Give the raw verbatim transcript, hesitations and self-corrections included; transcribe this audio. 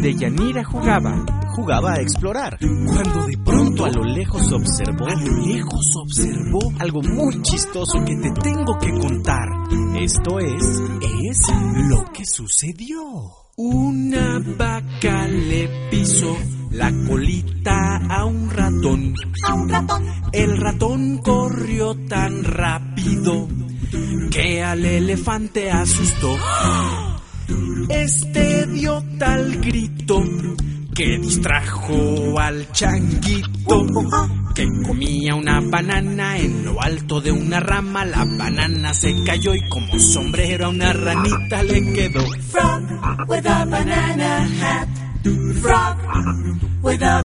Deyanira jugaba, jugaba a explorar, cuando de pronto a lo lejos observó, a lo lejos observó algo muy chistoso que te tengo que contar. Esto es, es lo que sucedió. Una vaca le pisó la colita a un ratón. A un ratón. El ratón corrió tan rápido que al elefante asustó. Este dio tal grito que distrajo al changuito, que comía una banana en lo alto de una rama. La banana se cayó y como sombrero a una ranita le quedó. Frog with a banana hat. Frog with a